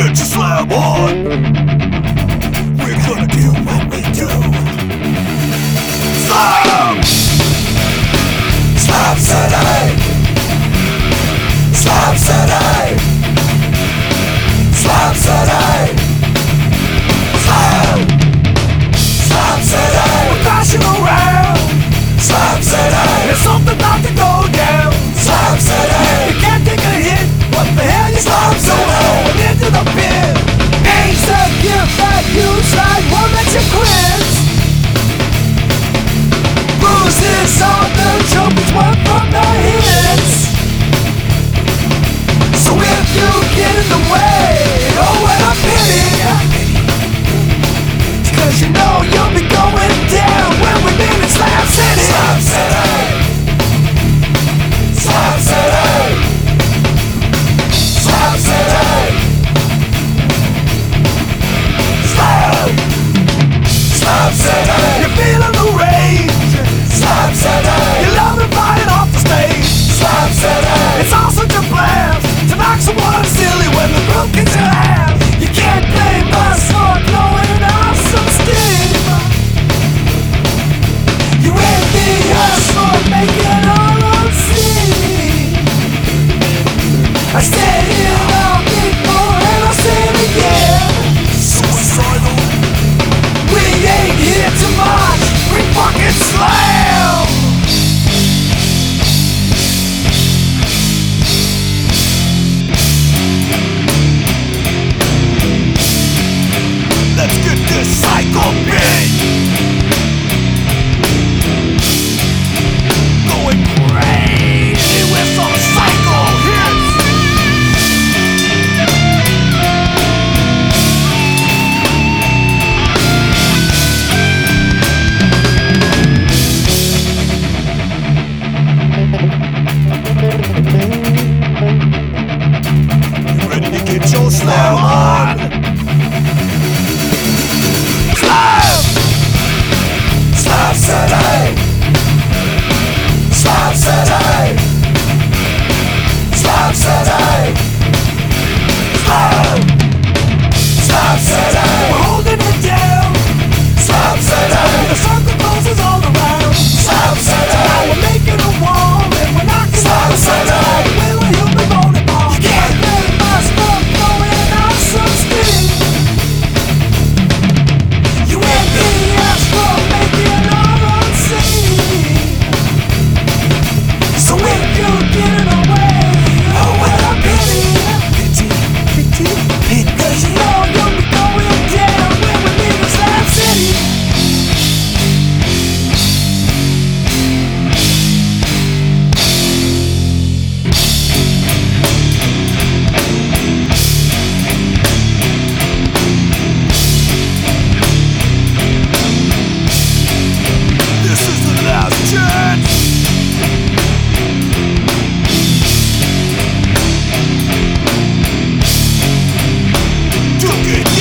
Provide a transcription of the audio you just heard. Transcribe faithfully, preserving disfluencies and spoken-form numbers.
get your slam on. We're gonna do what we do. Slam! Slam City! Slam City! Slam City! Slam! Slam City! We're crashing around! Slam City! It's something about to go down! Slam City! You can't take a hit! What the hell you Slam City! Going into the pit! Ain't the gift that you tried won't let you quit! Bruises on the trophies won from the hits! So if you get in the way, oh what a pity! Cause you know you'll be going down when we meet in Slam City! Slam City! Slam City! Slam City! Slam! Slam City! You're feeling the rage! Slam City! You're loving flying off the stage! Slam City! It's all such a blast to knock someone silly when the group gets your ass! You can't blame us for blowing off some steam! You envy us for making all unseen! I said it all before and I'll say it again! Suicidal! We ain't here to march, we fucking slam! Let's get this cycle beat! Going crazy with some cycle hits! You ready to get your slam on? Slam! Slam City! Slam City! Slam City! Slam! Slam City! We're holding it down! Slam City! The circle closes all around! Slam City! Now we're making a wall and we're knocking Slam City! Will you be rolling ball? You can't blame us for blowing out some steam! You envy us for making all unseen! So if you get away, oh what a pity! Pity, pity, pity. Cause you know you'll be going down when we leave in Slam City! This is the last chance! To get